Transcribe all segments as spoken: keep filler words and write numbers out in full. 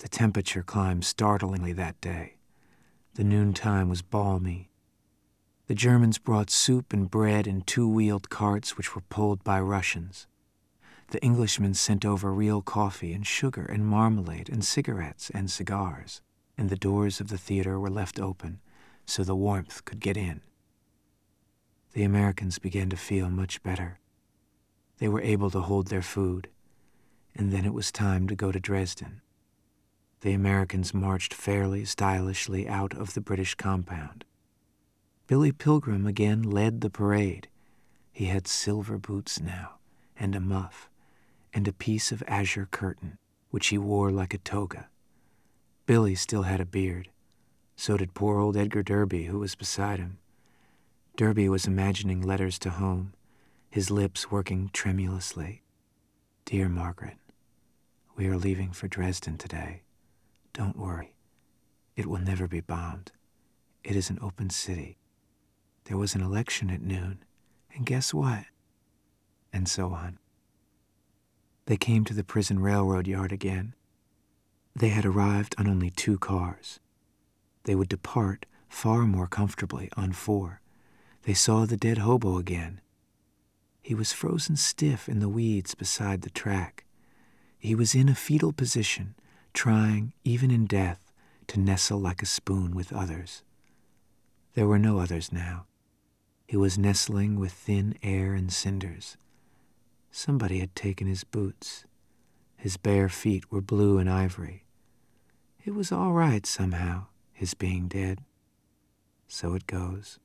The temperature climbed startlingly that day. The noontime was balmy. The Germans brought soup and bread in two-wheeled carts which were pulled by Russians. The Englishmen sent over real coffee and sugar and marmalade and cigarettes and cigars, and the doors of the theater were left open so the warmth could get in. The Americans began to feel much better. They were able to hold their food, and then it was time to go to Dresden. The Americans marched fairly stylishly out of the British compound. Billy Pilgrim again led the parade. He had silver boots now, and a muff, and a piece of azure curtain, which he wore like a toga. Billy still had a beard. So did poor old Edgar Derby, who was beside him. Derby was imagining letters to home, his lips working tremulously. "Dear Margaret, we are leaving for Dresden today. Don't worry. It will never be bombed. It is an open city. There was an election at noon, and guess what?" And so on. They came to the prison railroad yard again. They had arrived on only two cars. They would depart far more comfortably on four. They saw the dead hobo again. He was frozen stiff in the weeds beside the track. He was in a fetal position, trying, even in death, to nestle like a spoon with others. There were no others now. He was nestling with thin air and cinders. Somebody had taken his boots. His bare feet were blue and ivory. It was all right somehow, his being dead. So it goes.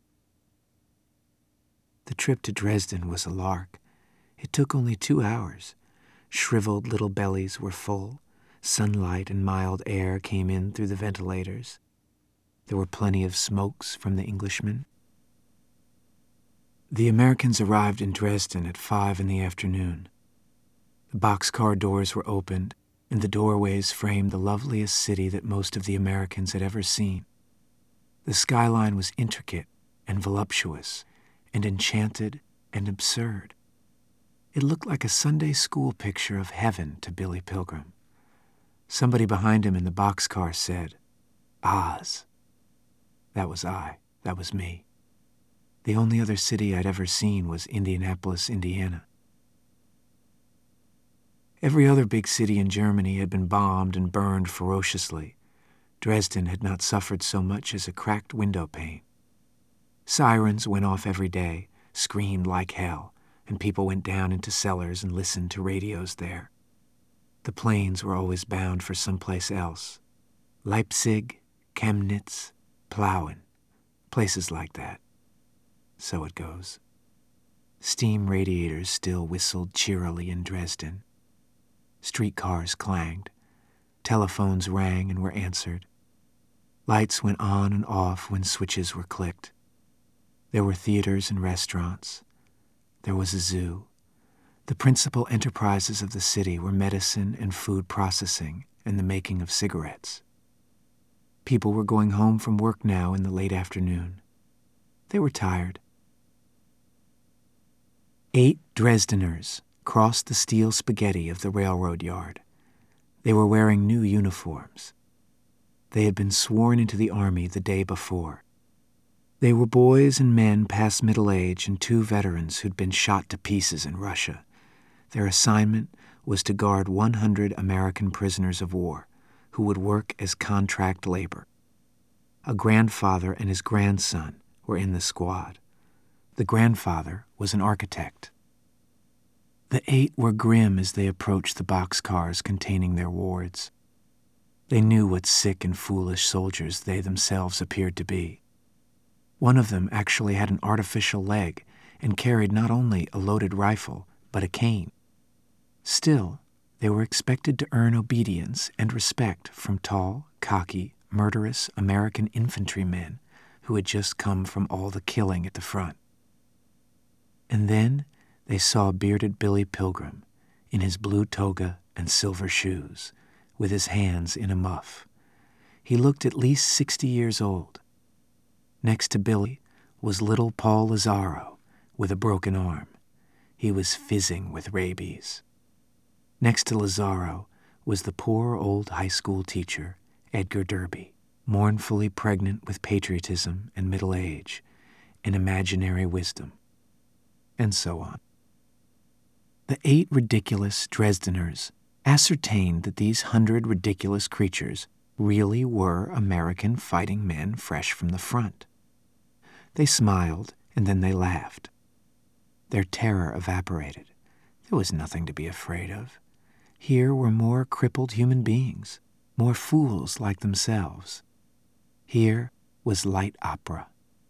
The trip to Dresden was a lark. It took only two hours. Shriveled little bellies were full. Sunlight and mild air came in through the ventilators. There were plenty of smokes from the Englishmen. The Americans arrived in Dresden at five in the afternoon. The boxcar doors were opened, and the doorways framed the loveliest city that most of the Americans had ever seen. The skyline was intricate and voluptuous, and enchanted and absurd. It looked like a Sunday school picture of heaven to Billy Pilgrim. Somebody behind him in the boxcar said, "Oz." That was I. That was me. The only other city I'd ever seen was Indianapolis, Indiana. Every other big city in Germany had been bombed and burned ferociously. Dresden had not suffered so much as a cracked window pane. Sirens went off every day, screamed like hell, and people went down into cellars and listened to radios there. The planes were always bound for someplace else. Leipzig, Chemnitz, Plauen, places like that. So it goes. Steam radiators still whistled cheerily in Dresden. Streetcars clanged. Telephones rang and were answered. Lights went on and off when switches were clicked. There were theaters and restaurants. There was a zoo. The principal enterprises of the city were medicine and food processing and the making of cigarettes. People were going home from work now in the late afternoon. They were tired. Eight Dresdeners crossed the steel spaghetti of the railroad yard. They were wearing new uniforms. They had been sworn into the army the day before. They were boys and men past middle age and two veterans who'd been shot to pieces in Russia. Their assignment was to guard one hundred American prisoners of war who would work as contract labor. A grandfather and his grandson were in the squad. The grandfather was an architect. The eight were grim as they approached the boxcars containing their wards. They knew what sick and foolish soldiers they themselves appeared to be. One of them actually had an artificial leg and carried not only a loaded rifle, but a cane. Still, they were expected to earn obedience and respect from tall, cocky, murderous American infantrymen who had just come from all the killing at the front. And then they saw bearded Billy Pilgrim in his blue toga and silver shoes, with his hands in a muff. He looked at least sixty years old. Next to Billy was little Paul Lazzaro with a broken arm. He was fizzing with rabies. Next to Lazzaro was the poor old high school teacher, Edgar Derby, mournfully pregnant with patriotism and middle age and imaginary wisdom, and so on. The eight ridiculous Dresdeners ascertained that these hundred ridiculous creatures really were American fighting men fresh from the front. They smiled, and then they laughed. Their terror evaporated. There was nothing to be afraid of. Here were more crippled human beings, more fools like themselves. Here was light opera.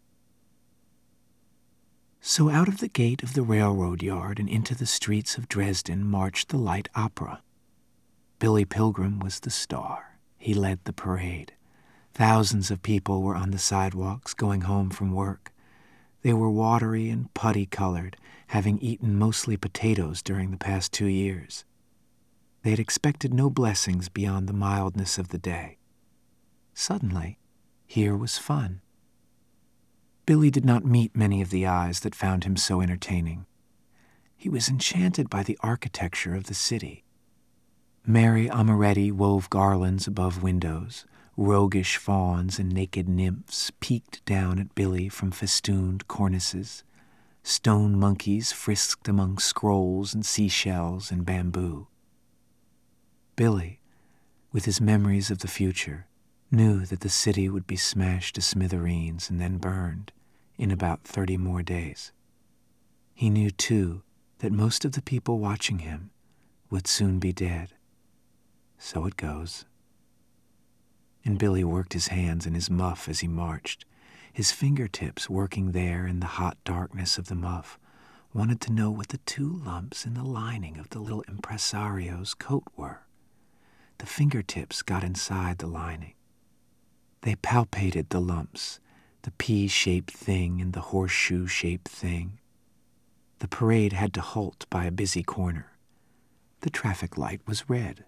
So out of the gate of the railroad yard and into the streets of Dresden marched the light opera. Billy Pilgrim was the star. He led the parade. Thousands of people were on the sidewalks going home from work. They were watery and putty-colored, having eaten mostly potatoes during the past two years. They had expected no blessings beyond the mildness of the day. Suddenly, here was fun. Billy did not meet many of the eyes that found him so entertaining. He was enchanted by the architecture of the city. Mary Amoretti wove garlands above windows. Roguish fauns and naked nymphs peeked down at Billy from festooned cornices. Stone monkeys frisked among scrolls and seashells and bamboo. Billy, with his memories of the future, knew that the city would be smashed to smithereens and then burned in about thirty more days. He knew, too, that most of the people watching him would soon be dead. So it goes. And Billy worked his hands in his muff as he marched. His fingertips, working there in the hot darkness of the muff, wanted to know what the two lumps in the lining of the little impresario's coat were. The fingertips got inside the lining. They palpated the lumps, the pea-shaped thing and the horseshoe-shaped thing. The parade had to halt by a busy corner. The traffic light was red.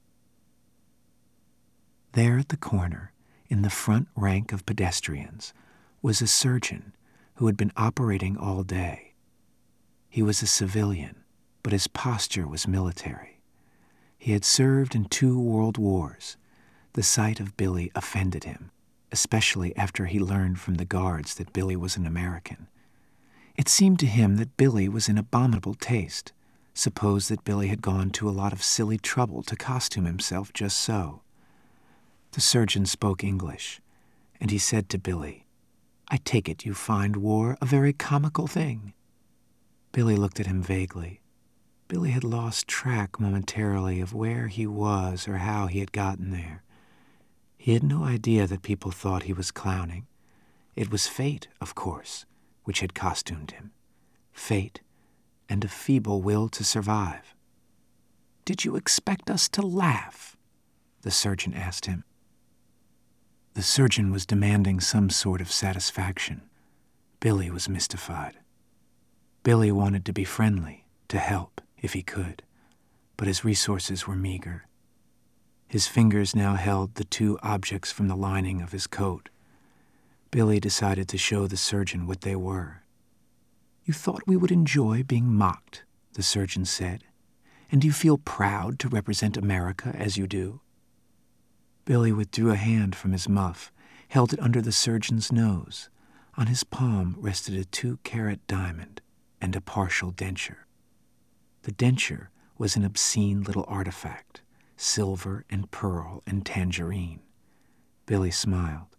There at the corner, in the front rank of pedestrians, was a surgeon who had been operating all day. He was a civilian, but his posture was military. He had served in two world wars. The sight of Billy offended him, especially after he learned from the guards that Billy was an American. It seemed to him that Billy was in abominable taste. Suppose that Billy had gone to a lot of silly trouble to costume himself just so. The surgeon spoke English, and he said to Billy, "I take it you find war a very comical thing." Billy looked at him vaguely. Billy had lost track momentarily of where he was or how he had gotten there. He had no idea that people thought he was clowning. It was fate, of course, which had costumed him. Fate and a feeble will to survive. "Did you expect us to laugh?" the surgeon asked him. The surgeon was demanding some sort of satisfaction. Billy was mystified. Billy wanted to be friendly, to help, if he could, but his resources were meager. His fingers now held the two objects from the lining of his coat. Billy decided to show the surgeon what they were. "You thought we would enjoy being mocked," the surgeon said, "and do you feel proud to represent America as you do?" Billy withdrew a hand from his muff, held it under the surgeon's nose. On his palm rested a two-carat diamond and a partial denture. The denture was an obscene little artifact, silver and pearl and tangerine. Billy smiled.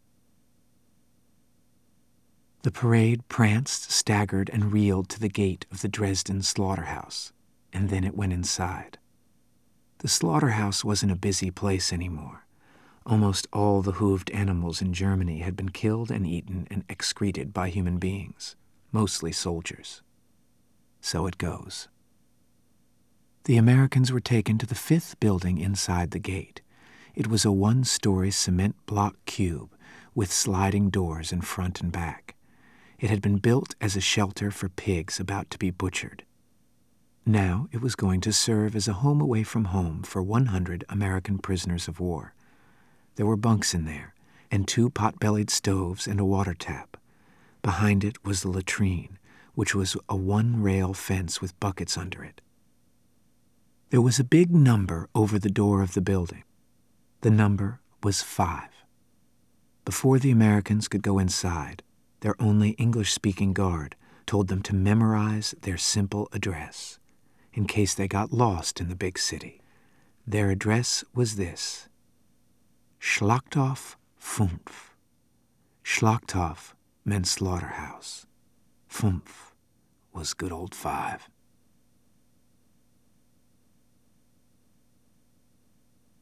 The parade pranced, staggered, and reeled to the gate of the Dresden slaughterhouse, and then it went inside. The slaughterhouse wasn't a busy place anymore. Almost all the hooved animals in Germany had been killed and eaten and excreted by human beings, mostly soldiers. So it goes. The Americans were taken to the fifth building inside the gate. It was a one-story cement block cube with sliding doors in front and back. It had been built as a shelter for pigs about to be butchered. Now it was going to serve as a home away from home for one hundred American prisoners of war. There were bunks in there, and two pot-bellied stoves and a water tap. Behind it was the latrine, which was a one-rail fence with buckets under it. There was a big number over the door of the building. The number was five. Before the Americans could go inside, their only English-speaking guard told them to memorize their simple address in case they got lost in the big city. Their address was this: Schlachthof fünf. Schlachthof meant slaughterhouse. Fünf was good old five.